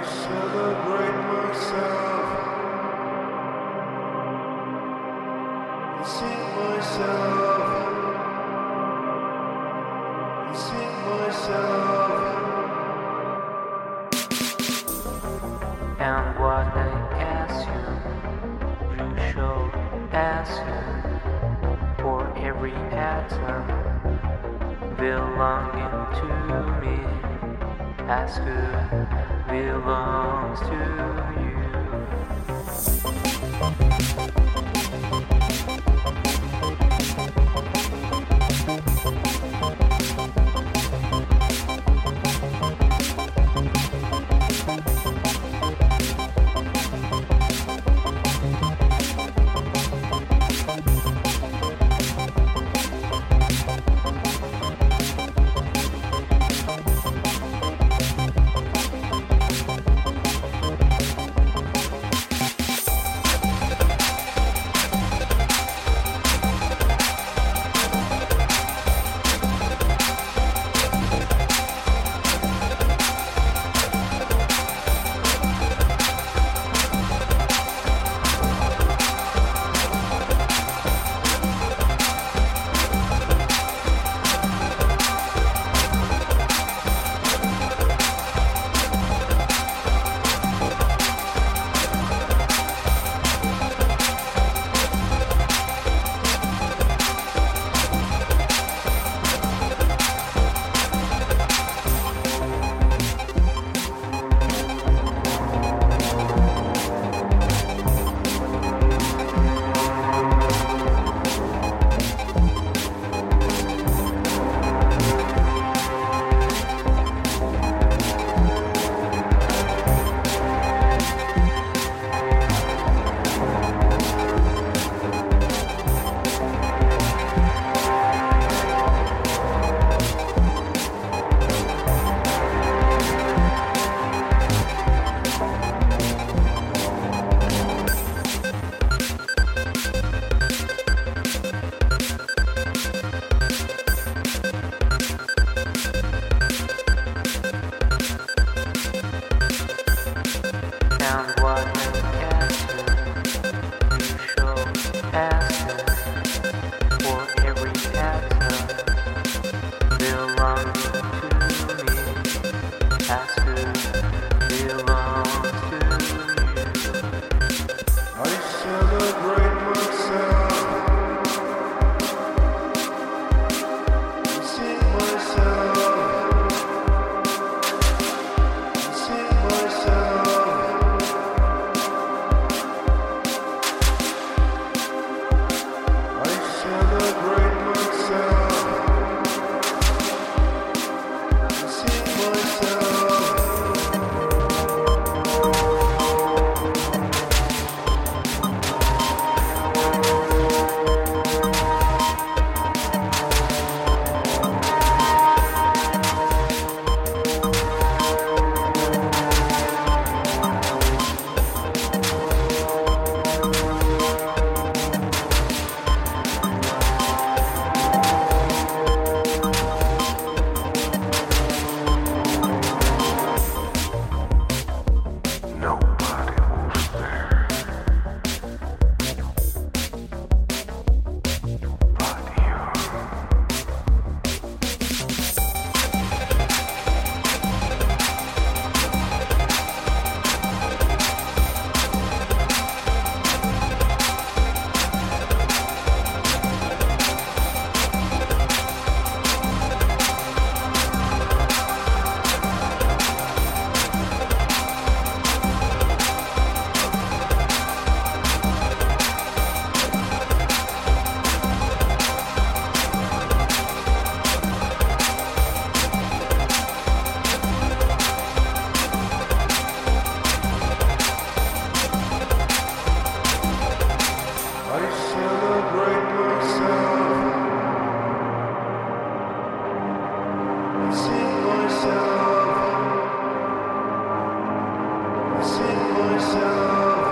celebrate myself and sing myself and sing myself. And what I ask you show answer for every atom belonging to me. Ask who belongs to you. And what I ask you show answer for every atom belonging to me. Ask who belongs to you. I celebrate myself and sing myself and sing myself. I celebrate myself and sing myself. Nobody was there but you. I celebrate myself and sing myself and sing myself.